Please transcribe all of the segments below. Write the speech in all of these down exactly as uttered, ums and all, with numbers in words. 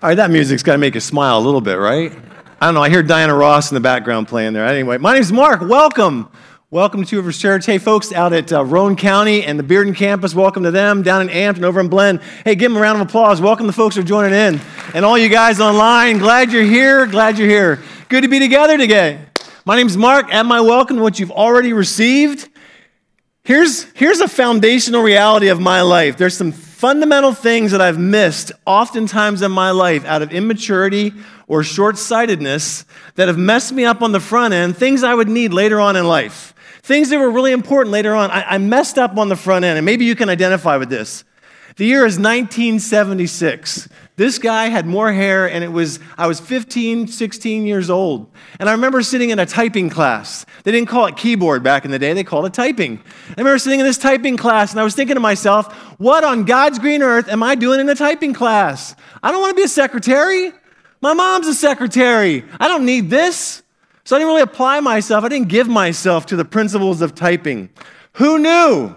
All right, that music's got to make you smile a little bit, right? I don't know. I hear Diana Ross in the background playing there. Anyway, my name's Mark. Welcome. Welcome to Two Rivers Church. Hey, folks out at uh, Roane County and the Bearden campus, welcome to them. Down in Ampton, over in Blend, hey, give them a round of applause. Welcome the folks who are joining in. And all you guys online, glad you're here. Glad you're here. Good to be together today. My name's Mark. Add my welcome to what you've already received. Here's, here's a foundational reality of my life. There's some fundamental things that I've missed oftentimes in my life out of immaturity or short-sightedness that have messed me up on the front end, things I would need later on in life, things that were really important later on. I, I messed up on the front end, and maybe you can identify with this. The year is nineteen seventy-six. This guy had more hair, and it was I was fifteen, sixteen years old. And I remember sitting in a typing class. They didn't call it keyboard back in the day. They called it typing. I remember sitting in this typing class, and I was thinking to myself, what on God's green earth am I doing in a typing class? I don't want to be a secretary. My mom's a secretary. I don't need this. So I didn't really apply myself. I didn't give myself to the principles of typing. Who knew?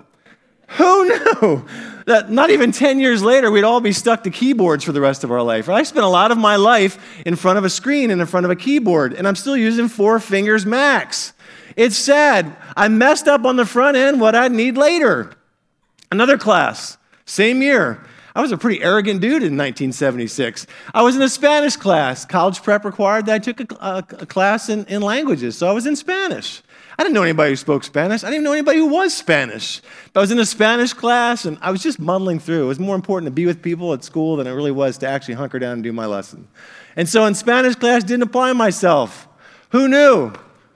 Who knew that not even ten years later, we'd all be stuck to keyboards for the rest of our life? I spent a lot of my life in front of a screen and in front of a keyboard, and I'm still using four fingers max. It's sad. I messed up on the front end what I'd need later. Another class, same year. I was a pretty arrogant dude in nineteen seventy-six. I was in a Spanish class. College prep required that I took a, a, a class in, in languages, so I was in Spanish. I didn't know anybody who spoke Spanish. I didn't even know anybody who was Spanish. But I was in a Spanish class, and I was just muddling through. It was more important to be with people at school than it really was to actually hunker down and do my lesson. And so in Spanish class, didn't apply myself. Who knew?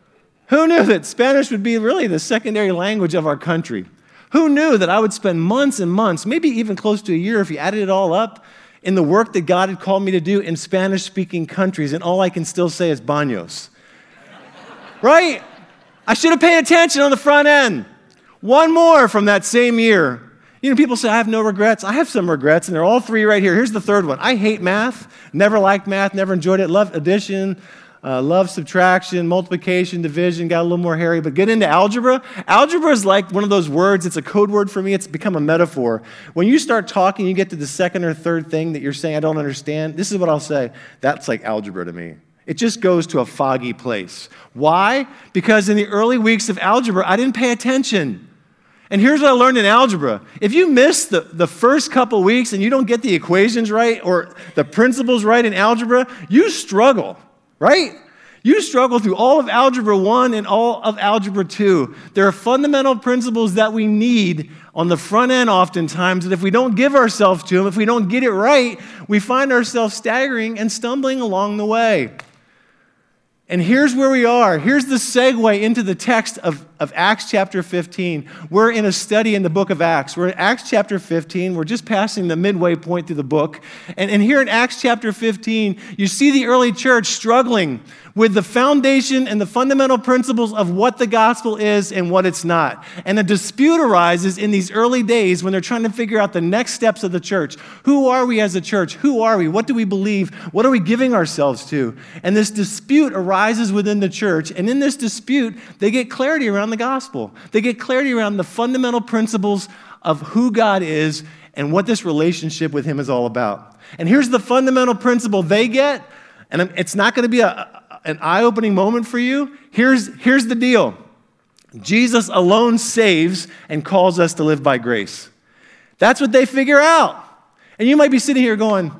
Who knew that Spanish would be really the secondary language of our country? Who knew that I would spend months and months, maybe even close to a year if you added it all up, in the work that God had called me to do in Spanish-speaking countries, and all I can still say is baños. Right? I should have paid attention on the front end. One more from that same year. You know, people say, I have no regrets. I have some regrets, and they're all three right here. Here's the third one. I hate math, never liked math, never enjoyed it. Love addition, uh, love subtraction, multiplication, division, got a little more hairy, but get into algebra. Algebra is like one of those words. It's a code word for me. It's become a metaphor. When you start talking, you get to the second or third thing that you're saying, I don't understand. This is what I'll say. That's like algebra to me. It just goes to a foggy place. Why? Because in the early weeks of algebra, I didn't pay attention. And here's what I learned in algebra. If you miss the, the first couple weeks and you don't get the equations right or the principles right in algebra, you struggle, right? You struggle through all of Algebra one and all of Algebra two. There are fundamental principles that we need on the front end oftentimes, that if we don't give ourselves to them, if we don't get it right, we find ourselves staggering and stumbling along the way. And here's where we are. Here's the segue into the text of, of Acts chapter fifteen. We're in a study in the book of Acts. We're in Acts chapter fifteen. We're just passing the midway point through the book. And, and here in Acts chapter fifteen, you see the early church struggling with the foundation and the fundamental principles of what the gospel is and what it's not. And a dispute arises in these early days when they're trying to figure out the next steps of the church. Who are we as a church? Who are we? What do we believe? What are we giving ourselves to? And this dispute arises within the church. And in this dispute, they get clarity around the gospel. They get clarity around the fundamental principles of who God is and what this relationship with him is all about. And here's the fundamental principle they get, and it's not going to be a an eye-opening moment for you. Here's, here's the deal. Jesus alone saves and calls us to live by grace. That's what they figure out. And you might be sitting here going,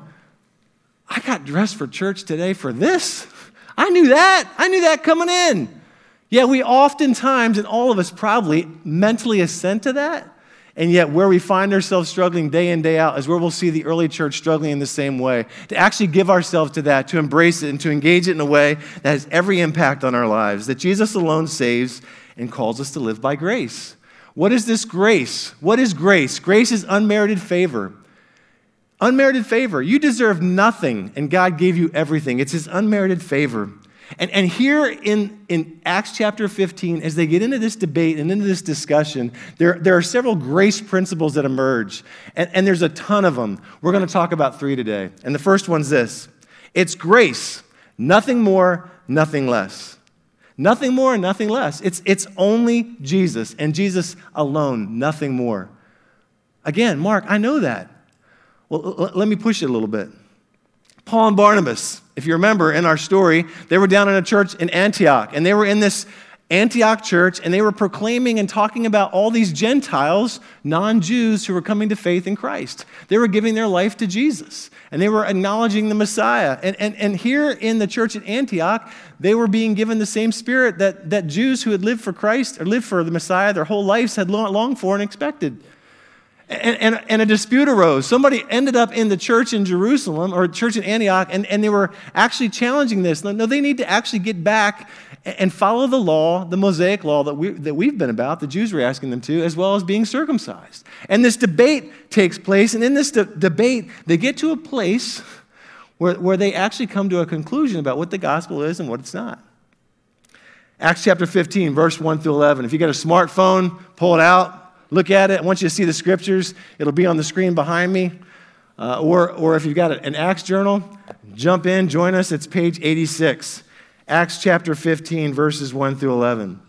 I got dressed for church today for this. I knew that. I knew that coming in. Yeah, we oftentimes, and all of us probably, mentally assent to that. And yet where we find ourselves struggling day in, day out is where we'll see the early church struggling in the same way. To actually give ourselves to that, to embrace it, and to engage it in a way that has every impact on our lives. That Jesus alone saves and calls us to live by grace. What is this grace? What is grace? Grace is unmerited favor. Unmerited favor. You deserve nothing, and God gave you everything. It's his unmerited favor. And, and here in, in Acts chapter fifteen, as they get into this debate and into this discussion, there, there are several grace principles that emerge. And, and there's a ton of them. We're going to talk about three today. And the first one's this. It's grace. Nothing more, nothing less. Nothing more, nothing less. It's, it's only Jesus and Jesus alone, nothing more. Again, Mark, I know that. Well, l- let me push it a little bit. Paul and Barnabas, if you remember in our story, they were down in a church in Antioch, and they were in this Antioch church, and they were proclaiming and talking about all these Gentiles, non-Jews, who were coming to faith in Christ. They were giving their life to Jesus, and they were acknowledging the Messiah. And, and, and here in the church at Antioch, they were being given the same spirit that, that Jews who had lived for Christ or lived for the Messiah their whole lives had longed for and expected. And, and, and a dispute arose. Somebody ended up in the church in Jerusalem, or church in Antioch, and, and they were actually challenging this. No, they need to actually get back and follow the law, the Mosaic law that, we, that we've been about, the Jews were asking them to, as well as being circumcised. And this debate takes place, and in this de- debate, they get to a place where, where they actually come to a conclusion about what the gospel is and what it's not. Acts chapter fifteen, verse one through eleven. If you got a smartphone, pull it out. Look at it. I want you to see the scriptures. It'll be on the screen behind me. Uh, or, or if you've got an Acts journal, jump in, join us. It's page eighty-six. Acts chapter fifteen, verses one through eleven.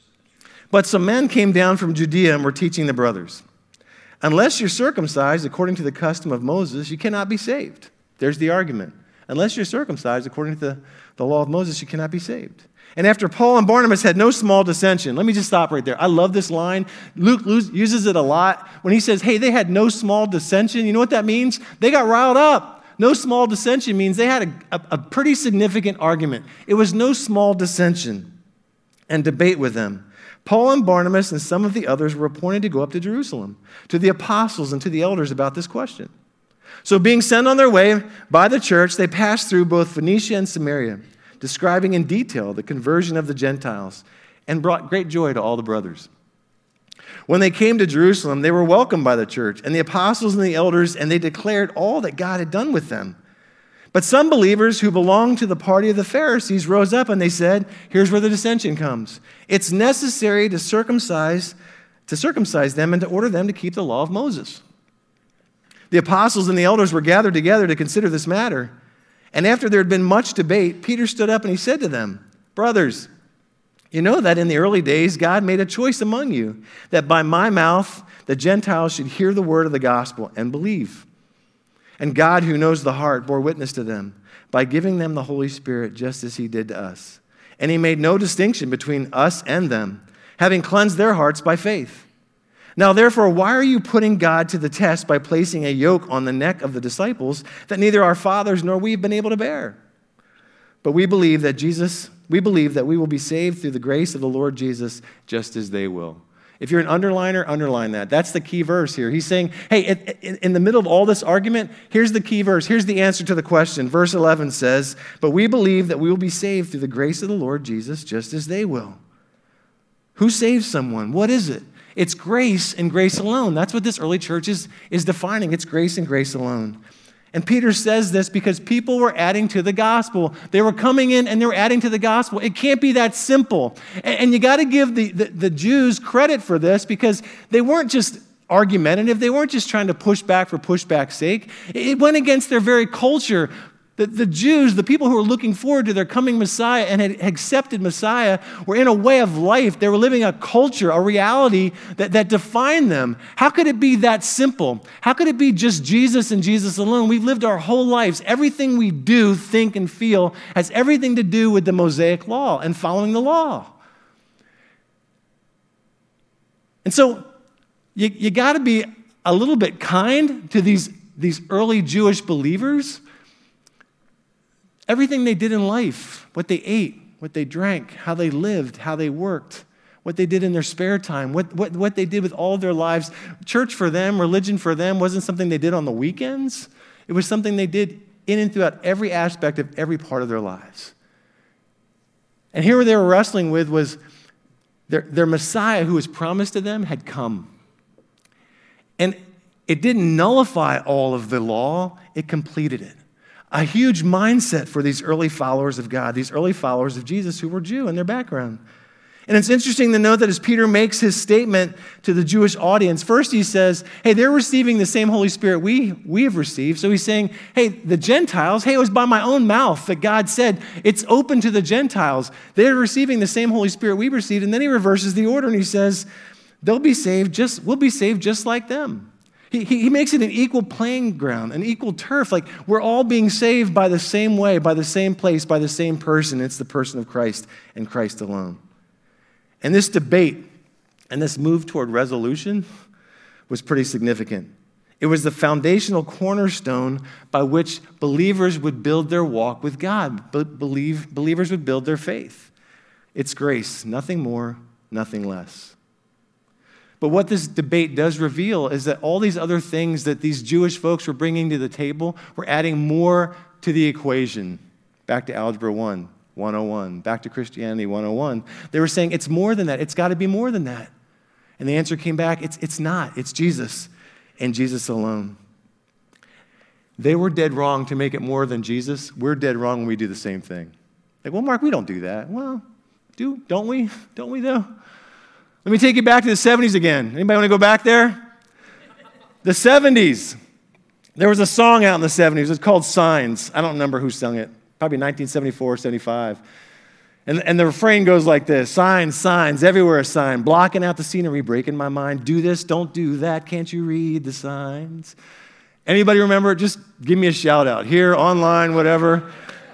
But some men came down from Judea and were teaching the brothers, unless you're circumcised according to the custom of Moses, you cannot be saved. There's the argument. Unless you're circumcised according to the, the law of Moses, you cannot be saved. And after Paul and Barnabas had no small dissension, let me just stop right there. I love this line. Luke uses it a lot when he says, hey, they had no small dissension. You know what that means? They got riled up. No small dissension means they had a, a, a pretty significant argument. It was no small dissension and debate with them. Paul and Barnabas and some of the others were appointed to go up to Jerusalem, to the apostles and to the elders about this question. So being sent on their way by the church, they passed through both Phoenicia and Samaria, describing in detail the conversion of the Gentiles, and brought great joy to all the brothers. When they came to Jerusalem, they were welcomed by the church and the apostles and the elders, and they declared all that God had done with them. But some believers who belonged to the party of the Pharisees rose up and they said, here's where the dissension comes. It's necessary to circumcise, to circumcise them and to order them to keep the law of Moses. The apostles and the elders were gathered together to consider this matter. And after there had been much debate, Peter stood up and he said to them, brothers, you know that in the early days God made a choice among you, that by my mouth the Gentiles should hear the word of the gospel and believe. And God, who knows the heart, bore witness to them by giving them the Holy Spirit just as he did to us. And he made no distinction between us and them, having cleansed their hearts by faith. Now, therefore, why are you putting God to the test by placing a yoke on the neck of the disciples that neither our fathers nor we have been able to bear? But we believe that Jesus, we believe that we will be saved through the grace of the Lord Jesus, just as they will. If you're an underliner, underline that. That's the key verse here. He's saying, hey, in the middle of all this argument, here's the key verse. Here's the answer to the question. Verse eleven says, but we believe that we will be saved through the grace of the Lord Jesus, just as they will. Who saves someone? What is it? It's grace and grace alone. That's what this early church is, is defining. It's grace and grace alone. And Peter says this because people were adding to the gospel. They were coming in and they were adding to the gospel. It can't be that simple. And, and you got to give the, the, the Jews credit for this because they weren't just argumentative. They weren't just trying to push back for pushback's sake. It went against their very culture. The, the Jews, the people who were looking forward to their coming Messiah and had accepted Messiah, were in a way of life. They were living a culture, a reality that, that defined them. How could it be that simple? How could it be just Jesus and Jesus alone? We've lived our whole lives. Everything we do, think, and feel has everything to do with the Mosaic law and following the law. And so you, you got to be a little bit kind to these, these early Jewish believers. Everything they did in life, what they ate, what they drank, how they lived, how they worked, what they did in their spare time, what, what, what they did with all of their lives. Church for them, religion for them wasn't something they did on the weekends. It was something they did in and throughout every aspect of every part of their lives. And here what they were wrestling with was their, their Messiah who was promised to them had come. And it didn't nullify all of the law, it completed it. A huge mindset for these early followers of God, these early followers of Jesus who were Jew in their background. And it's interesting to note that as Peter makes his statement to the Jewish audience, first he says, hey, they're receiving the same Holy Spirit we, we have received. So he's saying, hey, the Gentiles, hey, it was by my own mouth that God said it's open to the Gentiles. They're receiving the same Holy Spirit we received. And then he reverses the order and he says, they'll be saved just, we'll be saved just like them. He, he, he makes it an equal playing ground, an equal turf. Like we're all being saved by the same way, by the same place, by the same person. It's the person of Christ and Christ alone. And this debate and this move toward resolution was pretty significant. It was the foundational cornerstone by which believers would build their walk with God. Be- believe, believers would build their faith. It's grace, nothing more, nothing less. But what this debate does reveal is that all these other things that these Jewish folks were bringing to the table were adding more to the equation. Back to Algebra one, one oh one, back to Christianity one oh one. They were saying it's more than that. It's got to be more than that. And the answer came back, it's, it's not. It's Jesus and Jesus alone. They were dead wrong to make it more than Jesus. We're dead wrong when we do the same thing. Like, well, Mark, we don't do that. Well, do, don't we? Don't we, though? Let me take you back to the seventies again. Anybody want to go back there? The seventies. There was a song out in the seventies. It's called Signs. I don't remember who sung it. Probably nineteen seventy-four, seventy-five. And, and the refrain goes like this. Signs, signs, everywhere a sign. Blocking out the scenery, breaking my mind. Do this, don't do that. Can't you read the signs? Anybody remember? Just give me a shout out. Here, online, whatever.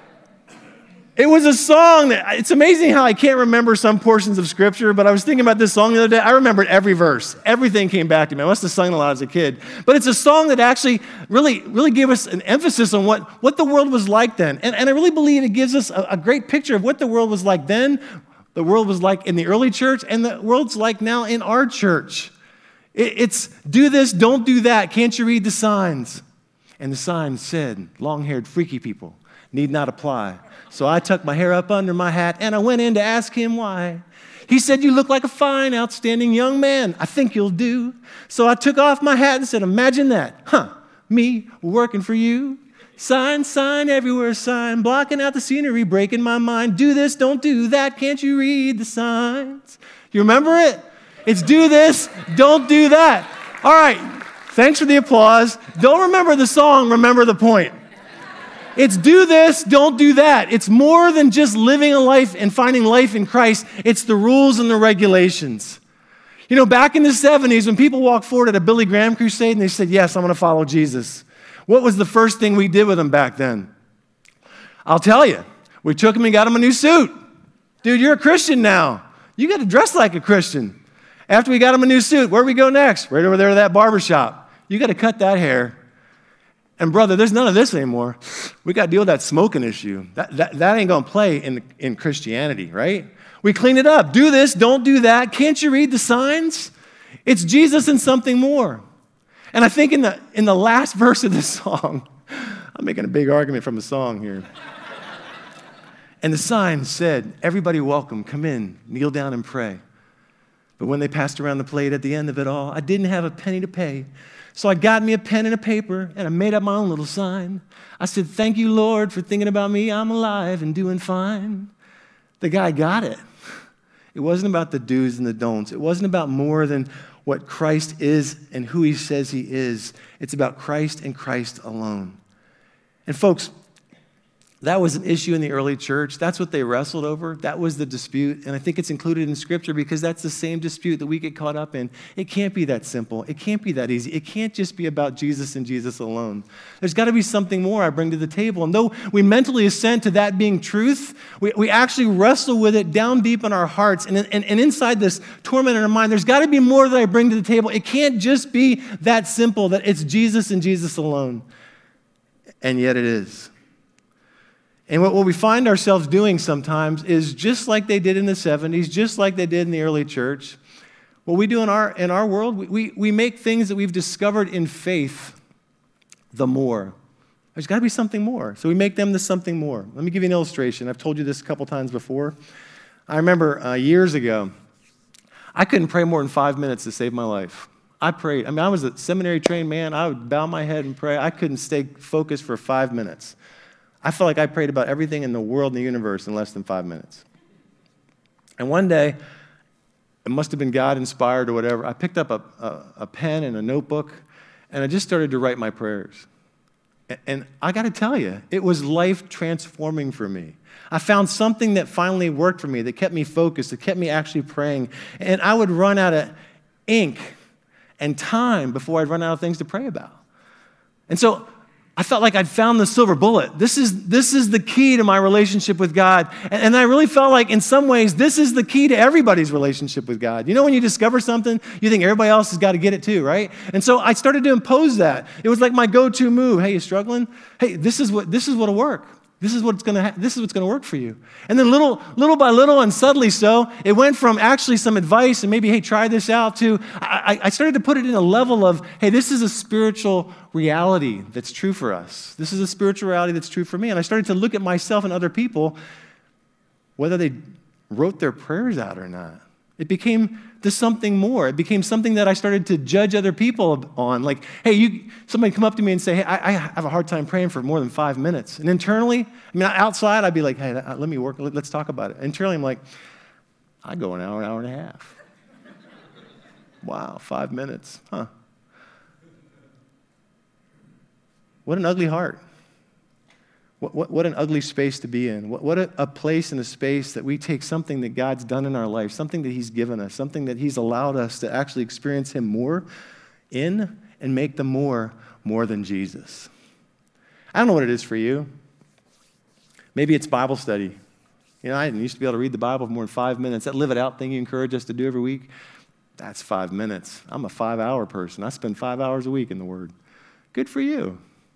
It was a song that, it's amazing how I can't remember some portions of Scripture, but I was thinking about this song the other day. I remembered every verse. Everything came back to me. I must have sung it a lot as a kid. But it's a song that actually really, really gave us an emphasis on what, what the world was like then. And, and I really believe it gives us a, a great picture of what the world was like then, the world was like in the early church, and the world's like now in our church. It, it's do this, don't do that. Can't you read the signs? And the signs said, long-haired, freaky people need not apply. So I tucked my hair up under my hat, and I went in to ask him why. He said, you look like a fine, outstanding young man. I think you'll do. So I took off my hat and said, imagine that. Huh, me working for you. Sign, sign, everywhere sign, blocking out the scenery, breaking my mind. Do this, don't do that. Can't you read the signs? You remember it? It's do this, don't do that. All right, thanks for the applause. Don't remember the song, remember the point. It's do this, don't do that. It's more than just living a life and finding life in Christ. It's the rules and the regulations. You know, back in the seventies, when people walked forward at a Billy Graham crusade and they said, yes, I'm going to follow Jesus, what was the first thing we did with them back then? I'll tell you. We took them and got them a new suit. Dude, you're a Christian now. You got to dress like a Christian. After we got them a new suit, where do we go next? Right over there to that barber shop. You got to cut that hair. And brother, there's none of this anymore. We got to deal with that smoking issue. That, that, that ain't going to play in, in Christianity, right? We clean it up. Do this, don't do that. Can't you read the signs? It's Jesus and something more. And I think in the, in the last verse of this song, I'm making a big argument from a song here. And the sign said, everybody welcome, come in, kneel down and pray. But when they passed around the plate at the end of it all, I didn't have a penny to pay. So I got me a pen and a paper, and I made up my own little sign. I said, thank you, Lord, for thinking about me. I'm alive and doing fine. The guy got it. It wasn't about the do's and the don'ts. It wasn't about more than what Christ is and who he says he is. It's about Christ and Christ alone. And folks, that was an issue in the early church. That's what they wrestled over. That was the dispute. And I think it's included in Scripture because that's the same dispute that we get caught up in. It can't be that simple. It can't be that easy. It can't just be about Jesus and Jesus alone. There's got to be something more I bring to the table. And though we mentally assent to that being truth, we, we actually wrestle with it down deep in our hearts. And, and, and inside this torment in our mind, there's got to be more that I bring to the table. It can't just be that simple that it's Jesus and Jesus alone. And yet it is. And what we find ourselves doing sometimes is just like they did in the seventies, just like they did in the early church, what we do in our, in our world, we, we make things that we've discovered in faith the more. There's got to be something more. So we make them the something more. Let me give you an illustration. I've told you this a couple times before. I remember uh, years ago, I couldn't pray more than five minutes to save my life. I prayed. I mean, I was a seminary-trained man. I would bow my head and pray. I couldn't stay focused for five minutes. I felt like I prayed about everything in the world and the universe in less than five minutes. And one day, it must have been God-inspired or whatever, I picked up a, a, a pen and a notebook, and I just started to write my prayers. And, and I got to tell you, it was life-transforming for me. I found something that finally worked for me, that kept me focused, that kept me actually praying. And I would run out of ink, and time before I'd run out of things to pray about. And so I felt like I'd found the silver bullet. This is, this is the key to my relationship with God. And, and I really felt like in some ways, this is the key to everybody's relationship with God. You know, when you discover something, you think everybody else has got to get it too, right? And so I started to impose that. It was like my go-to move. Hey, you struggling? Hey, this is what, this is what'll work. This is what's gonna ha- this is what's gonna work for you. And then little, little by little and subtly so, it went from actually some advice and maybe, hey, try this out to, I, I started to put it in a level of, hey, this is a spiritual reality that's true for us. This is a spiritual reality that's true for me. And I started to look at myself and other people, whether they wrote their prayers out or not. It became this something more. It became something that I started to judge other people on. Like, hey, you, somebody come up to me and say, hey, I, I have a hard time praying for more than five minutes. And internally, I mean, outside, I'd be like, hey, let me work. Let's talk about it. Internally, I'm like, I go an hour, an hour and a half. Wow, five minutes, huh? What an ugly heart. What, what, what an ugly space to be in. What, what a, a place and a space that we take something that God's done in our life, something that he's given us, something that he's allowed us to actually experience him more in and make the more, more than Jesus. I don't know what it is for you. Maybe it's Bible study. You know, I didn't used to be able to read the Bible for more than five minutes. That live it out thing you encourage us to do every week, that's five minutes. I'm a five-hour person. I spend five hours a week in the Word. Good for you.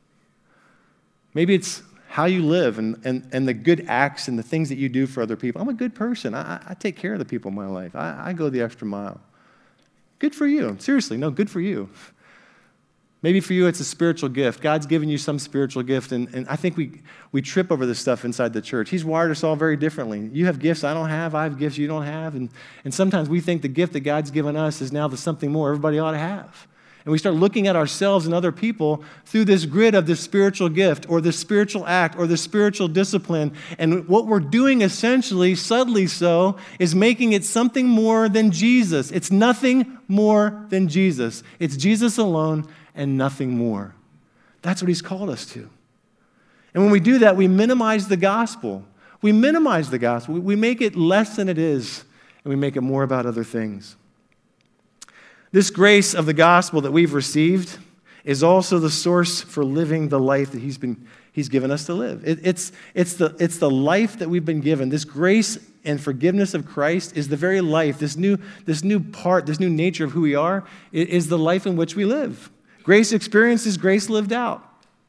Maybe it's how you live and, and, and the good acts and the things that you do for other people. I'm a good person. I, I take care of the people in my life. I, I go the extra mile. Good for you. Seriously, no, good for you. Maybe for you it's a spiritual gift. God's given you some spiritual gift, and, and I think we, we trip over this stuff inside the church. He's wired us all very differently. You have gifts I don't have. I have gifts you don't have. And, and sometimes we think the gift that God's given us is now the something more everybody ought to have. And we start looking at ourselves and other people through this grid of this spiritual gift or this spiritual act or this spiritual discipline. And what we're doing essentially, subtly so, is making it something more than Jesus. It's nothing more than Jesus. It's Jesus alone and nothing more. That's what he's called us to. And when we do that, we minimize the gospel. We minimize the gospel. We make it less than it is, and we make it more about other things. This grace of the gospel that we've received is also the source for living the life that he's been he's given us to live. It, it's, it's, the, it's the life that we've been given. This grace and forgiveness of Christ is the very life, this new, this new part, this new nature of who we are, is the life in which we live. Grace experienced is grace lived out.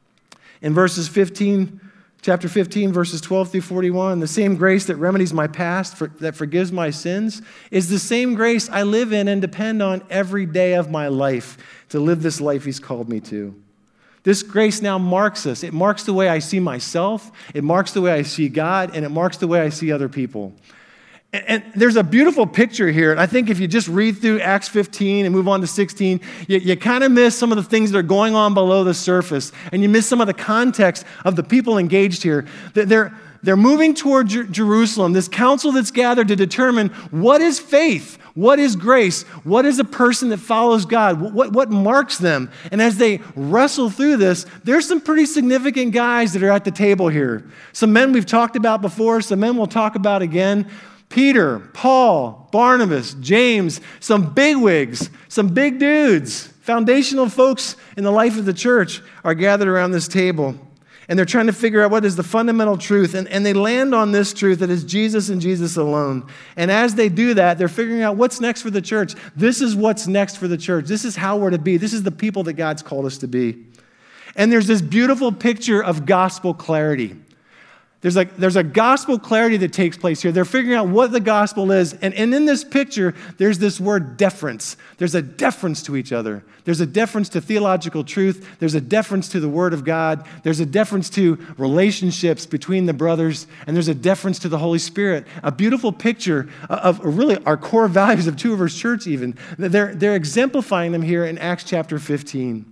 In verses fifteen, chapter fifteen, verses twelve through forty-one, the same grace that remedies my past, for, that forgives my sins, is the same grace I live in and depend on every day of my life to live this life he's called me to. This grace now marks us. It marks the way I see myself, it marks the way I see God, and it marks the way I see other people. And there's a beautiful picture here. And I think if you just read through Acts fifteen and move on to sixteen, you, you kind of miss some of the things that are going on below the surface. And you miss some of the context of the people engaged here. They're, they're moving toward Jer- Jerusalem, this council that's gathered to determine what is faith, what is grace, what is a person that follows God, what, what marks them. And as they wrestle through this, there's some pretty significant guys that are at the table here. Some men we've talked about before, some men we'll talk about again. Peter, Paul, Barnabas, James, some bigwigs, some big dudes, foundational folks in the life of the church are gathered around this table. And they're trying to figure out what is the fundamental truth. And, and they land on this truth that is Jesus and Jesus alone. And as they do that, they're figuring out what's next for the church. This is what's next for the church. This is how we're to be. This is the people that God's called us to be. And there's this beautiful picture of gospel clarity. There's a, there's a gospel clarity that takes place here. They're figuring out what the gospel is. And, and in this picture, there's this word deference. There's a deference to each other. There's a deference to theological truth. There's a deference to the word of God. There's a deference to relationships between the brothers. And there's a deference to the Holy Spirit. A beautiful picture of really our core values of Two Rivers Church even. They're, they're exemplifying them here in Acts chapter fifteen.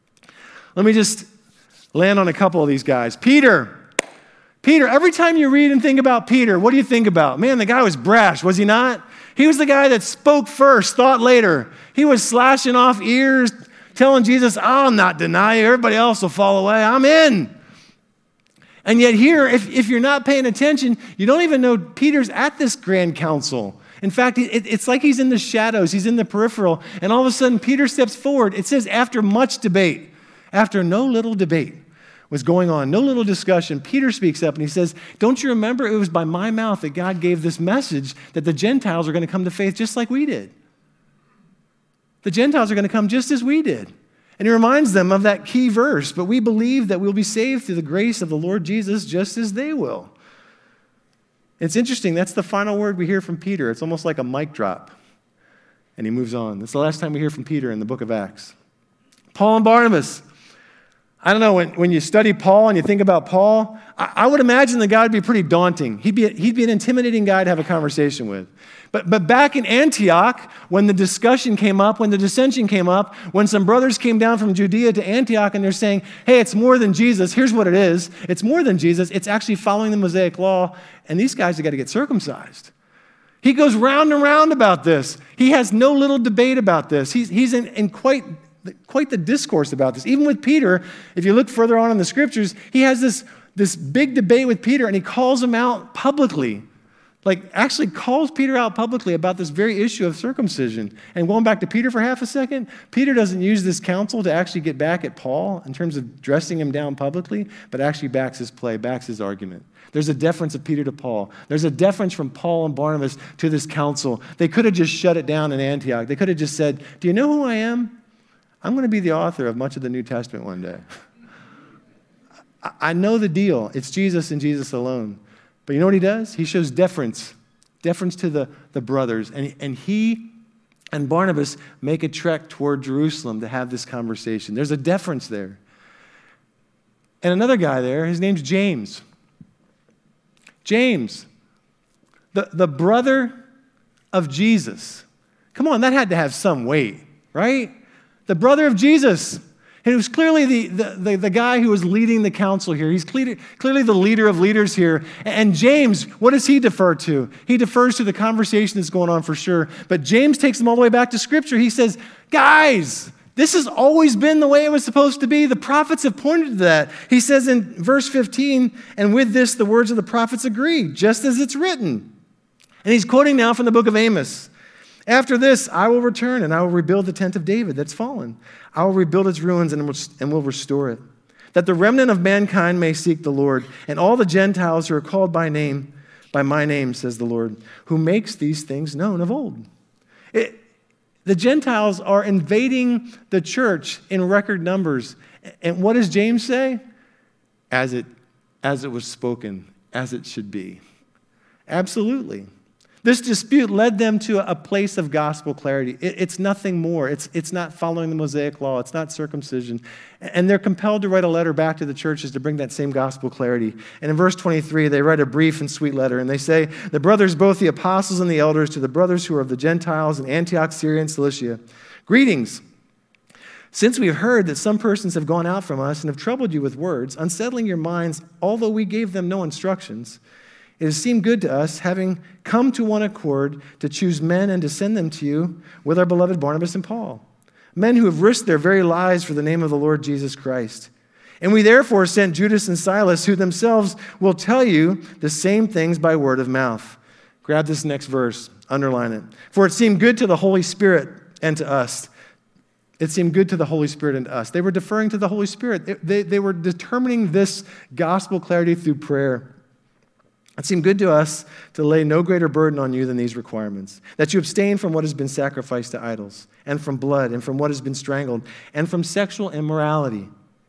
Let me just land on a couple of these guys. Peter. Peter, every time you read and think about Peter, what do you think about? Man, the guy was brash, was he not? He was the guy that spoke first, thought later. He was slashing off ears, telling Jesus, I'll not deny you. Everybody else will fall away. I'm in. And yet here, if, if you're not paying attention, you don't even know Peter's at this grand council. In fact, it, it's like he's in the shadows. He's in the peripheral. And all of a sudden, Peter steps forward. It says, after much debate, after no little debate was going on, no little discussion, Peter speaks up and he says, don't you remember it was by my mouth that God gave this message that the Gentiles are going to come to faith just like we did. The Gentiles are going to come just as we did. And he reminds them of that key verse, but we believe that we'll be saved through the grace of the Lord Jesus just as they will. It's interesting, that's the final word we hear from Peter. It's almost like a mic drop. And he moves on. That's the last time we hear from Peter in the book of Acts. Paul and Barnabas. I don't know, when, when you study Paul and you think about Paul, I, I would imagine the guy would be pretty daunting. He'd be, he'd be an intimidating guy to have a conversation with. But, but back in Antioch, when the discussion came up, when the dissension came up, when some brothers came down from Judea to Antioch and they're saying, hey, it's more than Jesus. Here's what it is. It's more than Jesus. It's actually following the Mosaic law, and these guys have got to get circumcised. He goes round and round about this. He has no little debate about this. He's, he's in, in quite, quite the discourse about this. Even with Peter, if you look further on in the scriptures, he has this, this big debate with Peter, and he calls him out publicly. Like, actually calls Peter out publicly about this very issue of circumcision. And going back to Peter for half a second, Peter doesn't use this counsel to actually get back at Paul in terms of dressing him down publicly, but actually backs his play, backs his argument. There's a deference of Peter to Paul. There's a deference from Paul and Barnabas to this counsel. They could have just shut it down in Antioch. They could have just said, do you know who I am? I'm going to be the author of much of the New Testament one day. I know the deal. It's Jesus and Jesus alone. But you know what he does? He shows deference, deference to the, the brothers. And, and he and Barnabas make a trek toward Jerusalem to have this conversation. There's a deference there. And another guy there, his name's James. James, the, the brother of Jesus. Come on, that had to have some weight, right? The brother of Jesus. And it was clearly the, the, the, the guy who was leading the council here. He's clearly, clearly the leader of leaders here. And James, what does he defer to? He defers to the conversation that's going on for sure. But James takes them all the way back to Scripture. He says, guys, this has always been the way it was supposed to be. The prophets have pointed to that. He says in verse fifteen, and with this the words of the prophets agree, just as it's written. And he's quoting now from the book of Amos. After this, I will return and I will rebuild the tent of David that's fallen. I will rebuild its ruins and will, and will restore it, that the remnant of mankind may seek the Lord, and all the Gentiles who are called by name, by my name, says the Lord, who makes these things known of old. It, the Gentiles are invading the church in record numbers. And what does James say? As it, as it was spoken, as it should be. Absolutely. This dispute led them to a place of gospel clarity. It, it's nothing more. It's, it's not following the Mosaic law. It's not circumcision. And they're compelled to write a letter back to the churches to bring that same gospel clarity. And in verse twenty-three, they write a brief and sweet letter. And they say, the brothers, both the apostles and the elders, to the brothers who are of the Gentiles in Antioch, Syria, and Cilicia, greetings. Since we've heard that some persons have gone out from us and have troubled you with words, unsettling your minds, although we gave them no instructions, it has seemed good to us, having come to one accord, to choose men and to send them to you with our beloved Barnabas and Paul, men who have risked their very lives for the name of the Lord Jesus Christ. And we therefore sent Judas and Silas, who themselves will tell you the same things by word of mouth. Grab this next verse, underline it. For it seemed good to the Holy Spirit and to us. It seemed good to the Holy Spirit and to us. They were deferring to the Holy Spirit. They, they, they were determining this gospel clarity through prayer. It seemed good to us to lay no greater burden on you than these requirements, that you abstain from what has been sacrificed to idols, and from blood, and from what has been strangled, and from sexual immorality.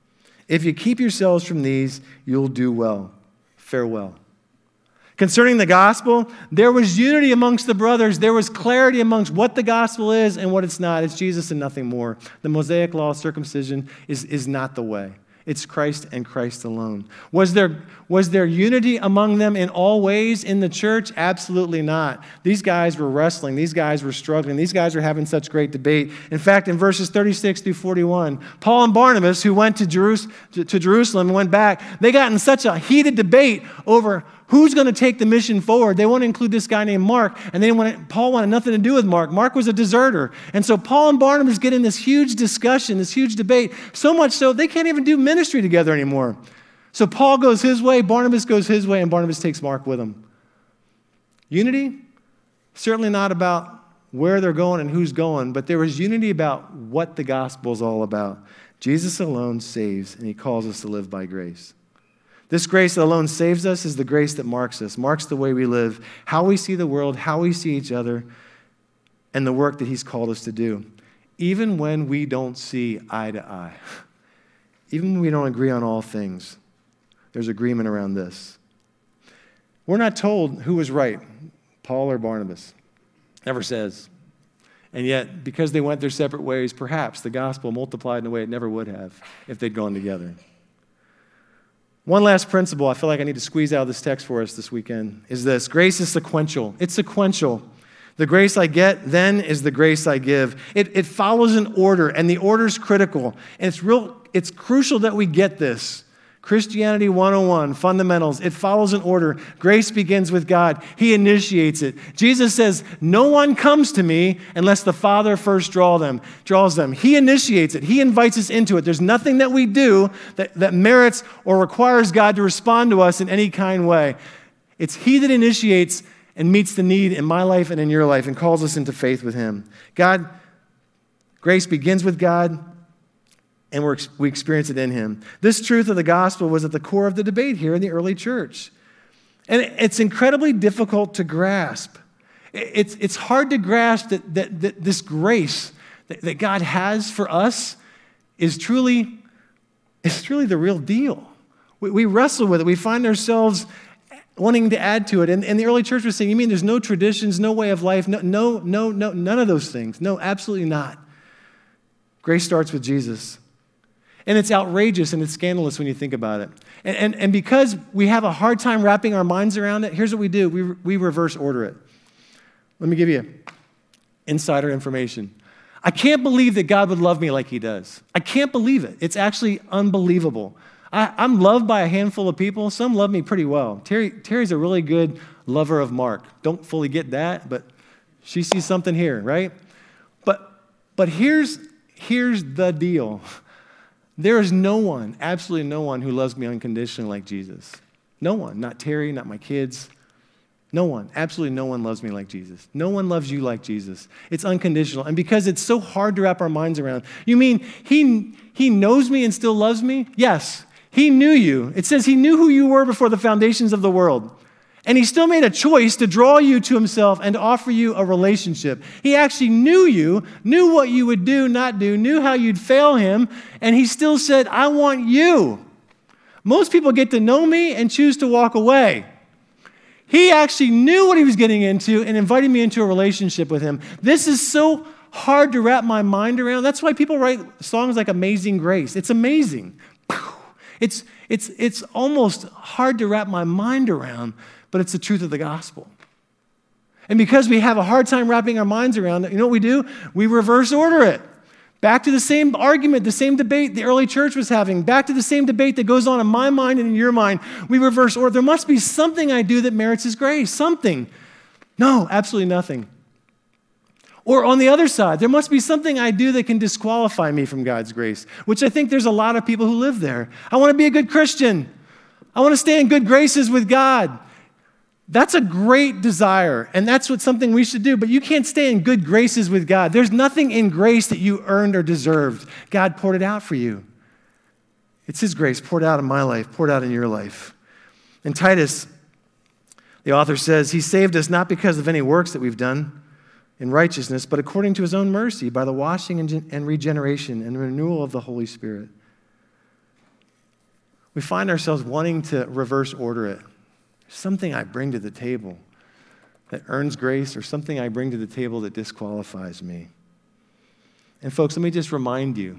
If you keep yourselves from these, you'll do well. Farewell. Concerning the gospel, there was unity amongst the brothers. There was clarity amongst what the gospel is and what it's not. It's Jesus and nothing more. The Mosaic law, circumcision, is, is not the way. It's Christ and Christ alone. Was there, was there unity among them in all ways in the church? Absolutely not. These guys were wrestling. These guys were struggling. These guys were having such great debate. In fact, in verses thirty-six through forty-one, Paul and Barnabas, who went to, Jerus- to, to Jerusalem and went back, they got in such a heated debate over who's going to take the mission forward. They want to include this guy named Mark, and they wanted, Paul wanted nothing to do with Mark. Mark was a deserter. And so Paul and Barnabas get in this huge discussion, this huge debate, so much so they can't even do ministry together anymore. So Paul goes his way, Barnabas goes his way, and Barnabas takes Mark with him. Unity? certainly not about where they're going and who's going, but there was unity about what the gospel is all about. Jesus alone saves, and he calls us to live by grace. This grace that alone saves us is the grace that marks us, marks the way we live, how we see the world, how we see each other, and the work that he's called us to do. Even when we don't see eye to eye, even when we don't agree on all things, there's agreement around this. We're not told who was right, Paul or Barnabas. Never says. And yet, because they went their separate ways, perhaps the gospel multiplied in a way it never would have if they'd gone together. One last principle I feel like I need to squeeze out of this text for us this weekend is this. Grace is sequential. It's sequential. The grace I get then is the grace I give. It, it follows an order, and the order is critical. And it's real. It's crucial that we get this. Christianity one oh one, fundamentals. It follows an order. Grace begins with God. He initiates it. Jesus says, no one comes to me unless the Father first draw them, draws them. He initiates it. He invites us into it. There's nothing that we do that, that merits or requires God to respond to us in any kind way. It's he that initiates and meets the need in my life and in your life and calls us into faith with him. God, grace begins with God, and we're, we experience it in him. This truth of the gospel was at the core of the debate here in the early church. And it's incredibly difficult to grasp. It's, it's hard to grasp that, that, that this grace that, that God has for us is truly, is truly the real deal. We, we wrestle with it. We find ourselves wanting to add to it. And, and the early church was saying, you mean there's no traditions, no way of life, no, no, no, no, none of those things. No, absolutely not. Grace starts with Jesus. And it's outrageous and it's scandalous when you think about it. And, and, and because we have a hard time wrapping our minds around it, here's what we do. We, we reverse order it. Let me give you insider information. I can't believe that God would love me like he does. I can't believe it. It's actually unbelievable. I, I'm loved by a handful of people. Some love me pretty well. Terry, Terry's a really good lover of Mark. Don't fully get that, but she sees something here, right? But, but here's, here's the deal. There is no one, absolutely no one who loves me unconditionally like Jesus. No one, not Terry, not my kids. No one, absolutely no one loves me like Jesus. No one loves you like Jesus. It's unconditional. And because it's so hard to wrap our minds around, you mean he, he knows me and still loves me? Yes, he knew you. It says he knew who you were before the foundations of the world. And he still made a choice to draw you to himself and to offer you a relationship. He actually knew you, knew what you would do, not do, knew how you'd fail him, and he still said, I want you. Most people get to know me and choose to walk away. He actually knew what he was getting into and invited me into a relationship with him. This is so hard to wrap my mind around. That's why people write songs like Amazing Grace. It's amazing. It's, it's, it's almost hard to wrap my mind around, but it's the truth of the gospel. And because we have a hard time wrapping our minds around it, you know what we do? We reverse order it. Back to the same argument, the same debate the early church was having. Back to the same debate that goes on in my mind and in your mind. We reverse order. There must be something I do that merits his grace. Something. No, absolutely nothing. Or on the other side, there must be something I do that can disqualify me from God's grace, which I think there's a lot of people who live there. I want to be a good Christian. I want to stay in good graces with God. That's a great desire, and that's what something we should do, but you can't stay in good graces with God. There's nothing in grace that you earned or deserved. God poured it out for you. It's his grace poured out in my life, poured out in your life. In Titus, the author says, he saved us not because of any works that we've done in righteousness, but according to his own mercy, by the washing and regeneration and renewal of the Holy Spirit. We find ourselves wanting to reverse order it. Something I bring to the table that earns grace, or something I bring to the table that disqualifies me. And folks, let me just remind you,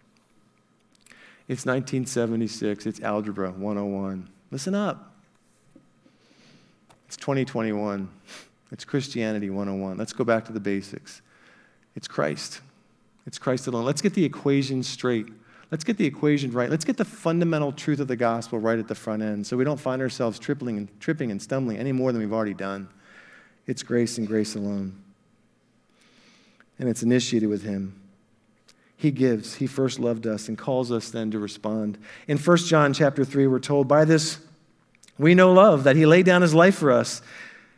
it's nineteen seventy-six, it's Algebra one oh one. Listen up. It's twenty twenty-one. It's Christianity one oh one. Let's go back to the basics. It's Christ. It's Christ alone. Let's get the equation straight. Let's get the equation right. Let's get the fundamental truth of the gospel right at the front end so we don't find ourselves tripping and, tripping and stumbling any more than we've already done. It's grace and grace alone. And it's initiated with him. He gives. He first loved us and calls us then to respond. In First John chapter three, we're told, by this we know love, that he laid down his life for us,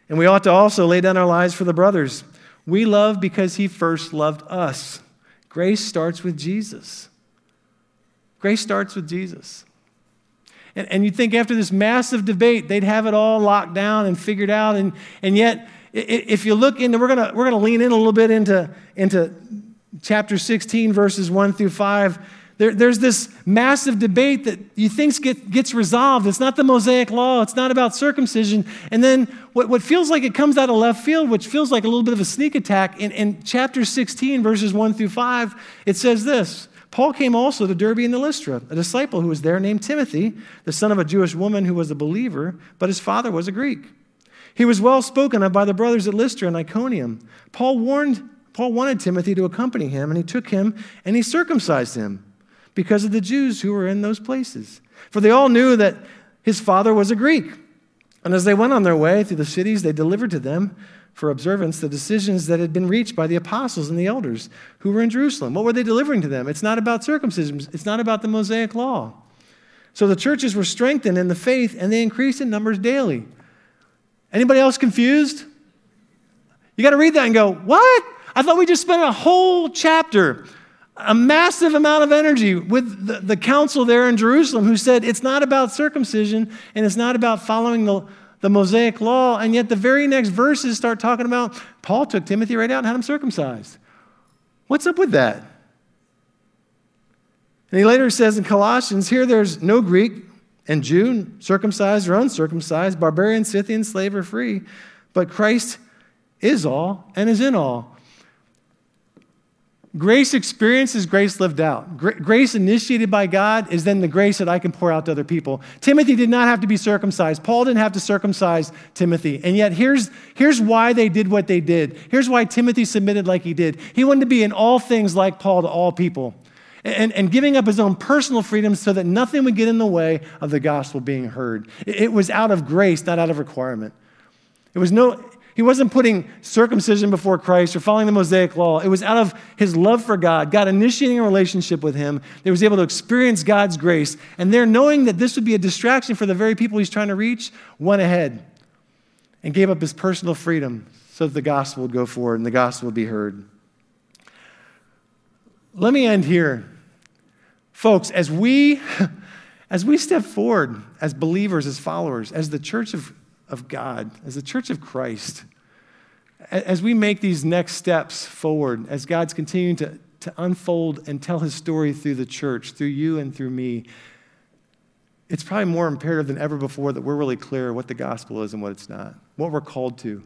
And we ought to also lay down our lives for the brothers. We love because he first loved us. Grace starts with Jesus. Grace starts with Jesus. And, and you'd think after this massive debate, they'd have it all locked down and figured out. And, and yet, if you look into, we're going to we're gonna lean in a little bit into, into chapter sixteen, verses one through five. There, there's this massive debate that you think get, gets resolved. It's not the Mosaic law. It's not about circumcision. And then what, what feels like it comes out of left field, which feels like a little bit of a sneak attack, in, in chapter sixteen, verses one through five, it says this: Paul came also to Derbe and to Lystra, a disciple who was there named Timothy, the son of a Jewish woman who was a believer, but his father was a Greek. He was well spoken of by the brothers at Lystra and Iconium. Paul warned, Paul wanted Timothy to accompany him, and he took him and he circumcised him, because of the Jews who were in those places. For they all knew that his father was a Greek. And as they went on their way through the cities, they delivered to them for observance the decisions that had been reached by the apostles and the elders who were in Jerusalem. What were they delivering to them? It's not about circumcision. It's not about the Mosaic law. So the churches were strengthened in the faith, and they increased in numbers daily. Anybody else confused? You got to read that and go, what? I thought we just spent a whole chapter, a massive amount of energy with the, the council there in Jerusalem who said it's not about circumcision and it's not about following the, the Mosaic law, and yet the very next verses start talking about Paul took Timothy right out and had him circumcised. What's up with that? And he later says in Colossians, here there's no Greek and Jew, circumcised or uncircumcised, barbarian, Scythian, slave or free, but Christ is all and is in all. Grace experience is grace lived out. Grace initiated by God is then the grace that I can pour out to other people. Timothy did not have to be circumcised. Paul didn't have to circumcise Timothy. And yet here's, here's why they did what they did. Here's why Timothy submitted like he did. He wanted to be in all things like Paul to all people. And, and giving up his own personal freedom so that nothing would get in the way of the gospel being heard. It, it was out of grace, not out of requirement. It was no... He wasn't putting circumcision before Christ or following the Mosaic law. It was out of his love for God, God initiating a relationship with him. He was able to experience God's grace. And there, knowing that this would be a distraction for the very people he's trying to reach, went ahead and gave up his personal freedom so that the gospel would go forward and the gospel would be heard. Let me end here. Folks, as we, as we step forward as believers, as followers, as the church of of God, as the church of Christ, as we make these next steps forward, as God's continuing to, to unfold and tell his story through the church, through you and through me, it's probably more imperative than ever before that we're really clear what the gospel is and what it's not, what we're called to.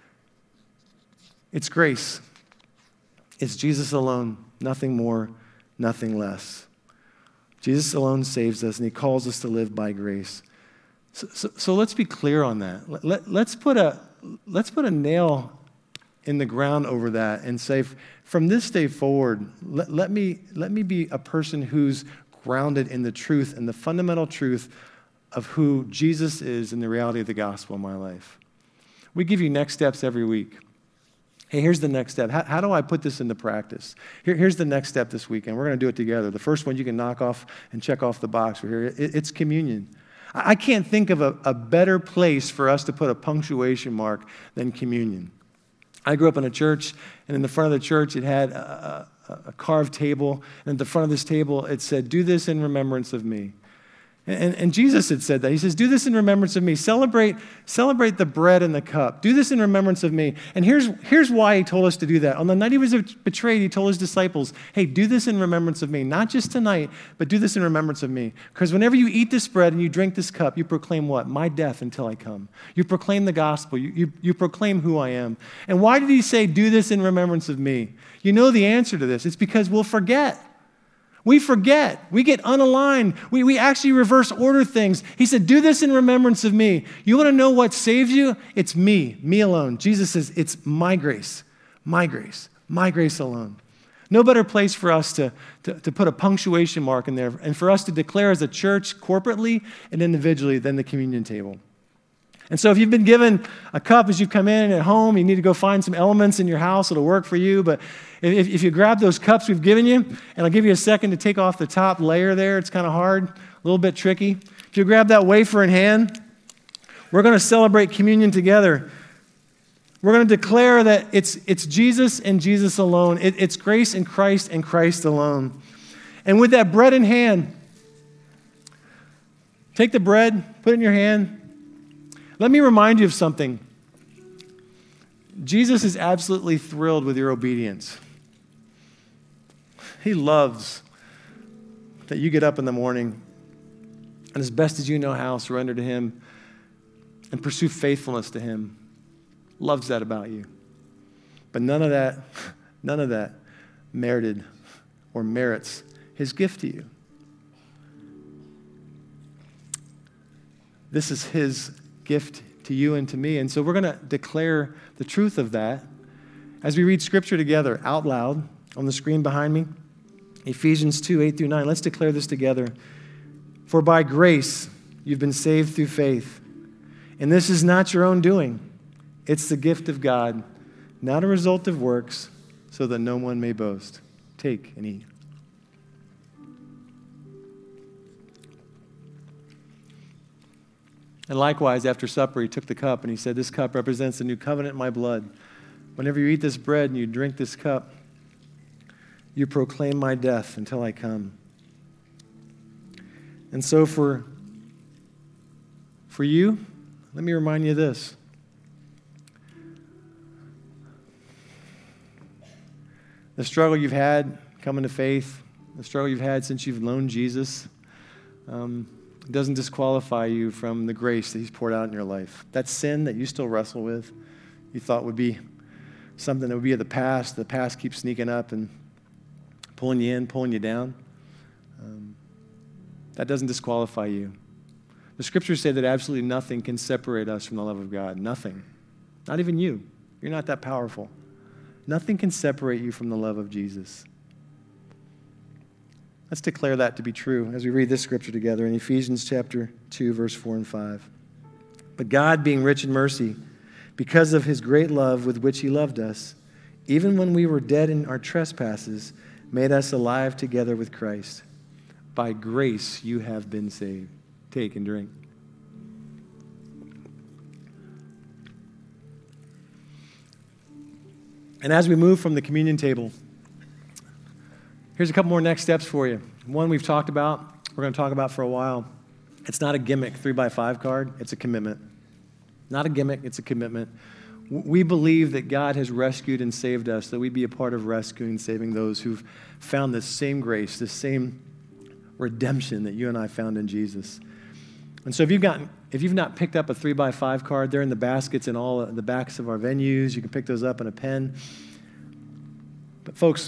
It's grace. It's Jesus alone, nothing more, nothing less. Jesus alone saves us, and he calls us to live by grace. So, so, so let's be clear on that. Let, let, let's, put a, let's put a nail in the ground over that and say, from this day forward, let, let, me, let me be a person who's grounded in the truth and the fundamental truth of who Jesus is and the reality of the gospel in my life. We give you next steps every week. Hey, here's the next step. How, how do I put this into practice? Here, here's the next step this weekend. We're going to do it together. The first one you can knock off and check off the box. We're here. It, it's communion. I can't think of a, a better place for us to put a punctuation mark than communion. I grew up in a church, and in the front of the church, it had a, a, a carved table. And at the front of this table, it said, "Do this in remembrance of me." And, and Jesus had said that. He says, do this in remembrance of me. Celebrate, celebrate the bread and the cup. Do this in remembrance of me. And here's, here's why he told us to do that. On the night he was betrayed, he told his disciples, hey, do this in remembrance of me. Not just tonight, but do this in remembrance of me. Because whenever you eat this bread and you drink this cup, you proclaim what? My death until I come. You proclaim the gospel. You, you, you proclaim who I am. And why did he say, do this in remembrance of me? You know the answer to this. It's because we'll forget. We forget. We get unaligned. We, we actually reverse order things. He said, do this in remembrance of me. You want to know what saves you? It's me, me alone. Jesus says, it's my grace, my grace, my grace alone. No better place for us to, to, to put a punctuation mark in there and for us to declare as a church corporately and individually than the communion table. And so if you've been given a cup as you've come in at home, you need to go find some elements in your house. It'll work for you. But if, if you grab those cups we've given you, and I'll give you a second to take off the top layer there. It's kind of hard, a little bit tricky. If you grab that wafer in hand, we're going to celebrate communion together. We're going to declare that it's, it's Jesus and Jesus alone. It, it's grace in Christ and Christ alone. And with that bread in hand, take the bread, put it in your hand. Let me remind you of something. Jesus is absolutely thrilled with your obedience. He loves that you get up in the morning and as best as you know how, surrender to him and pursue faithfulness to him. Loves that about you. But none of that, none of that merited or merits his gift to you. This is his gift to you and to me. And so we're going to declare the truth of that as we read scripture together out loud on the screen behind me. Ephesians two, eight through nine. Let's declare this together. For by grace you've been saved through faith. And this is not your own doing. It's the gift of God, not a result of works, so that no one may boast. Take and eat. And likewise, after supper, he took the cup and he said, this cup represents the new covenant in my blood. Whenever you eat this bread and you drink this cup, you proclaim my death until I come. And so for, for you, let me remind you of this. The struggle you've had coming to faith, the struggle you've had since you've known Jesus, um, doesn't disqualify you from the grace that he's poured out in your life. That sin that you still wrestle with, you thought would be something that would be of the past. The past keeps sneaking up and pulling you in, pulling you down. Um, that doesn't disqualify you. The scriptures say that absolutely nothing can separate us from the love of God. Nothing. Not even you. You're not that powerful. Nothing can separate you from the love of Jesus. Let's declare that to be true as we read this scripture together in Ephesians chapter two, verse four and five. But God, being rich in mercy, because of his great love with which he loved us, even when we were dead in our trespasses, made us alive together with Christ. By grace you have been saved. Take and drink. And as we move from the communion table, here's a couple more next steps for you. One we've talked about, we're going to talk about for a while. It's not a gimmick three by five card. It's a commitment. Not a gimmick, it's a commitment. We believe that God has rescued and saved us, that we be a part of rescuing and saving those who've found this same grace, this same redemption that you and I found in Jesus. And so if you've gotten, if you've not picked up a three by five card, they're in the baskets in all the backs of our venues. You can pick those up in a pen. But folks,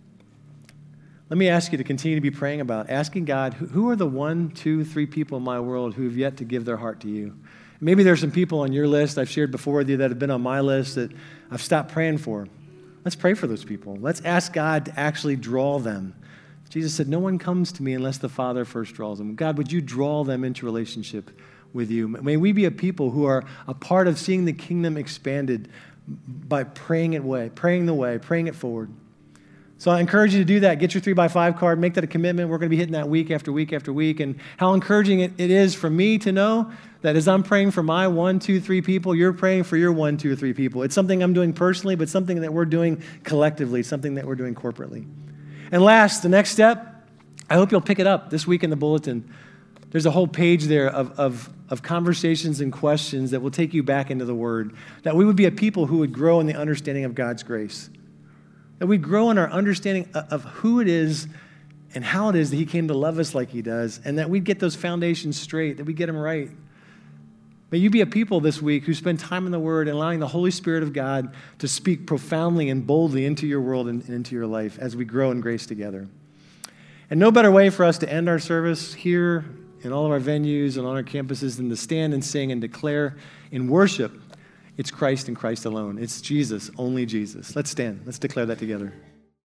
let me ask you to continue to be praying about, asking God, who are the one, two, three people in my world who have yet to give their heart to you? Maybe there's some people on your list I've shared before with you that have been on my list that I've stopped praying for. Let's pray for those people. Let's ask God to actually draw them. Jesus said, no one comes to me unless the Father first draws them. God, would you draw them into relationship with you? May we be a people who are a part of seeing the kingdom expanded by praying it way, praying the way, praying it forward. So I encourage you to do that. Get your three by five card. Make that a commitment. We're going to be hitting that week after week after week. And how encouraging it, it is for me to know that as I'm praying for my one, two, three people, you're praying for your one, two, or three people. It's something I'm doing personally, but something that we're doing collectively, something that we're doing corporately. And last, the next step, I hope you'll pick it up this week in the bulletin. There's a whole page there of, of, of conversations and questions that will take you back into the Word, that we would be a people who would grow in the understanding of God's grace, that we'd grow in our understanding of who it is and how it is that he came to love us like he does, and that we'd get those foundations straight, that we get them right. May you be a people this week who spend time in the Word and allowing the Holy Spirit of God to speak profoundly and boldly into your world and into your life as we grow in grace together. And no better way for us to end our service here in all of our venues and on our campuses than to stand and sing and declare in worship, it's Christ and Christ alone. It's Jesus, only Jesus. Let's stand. Let's declare that together.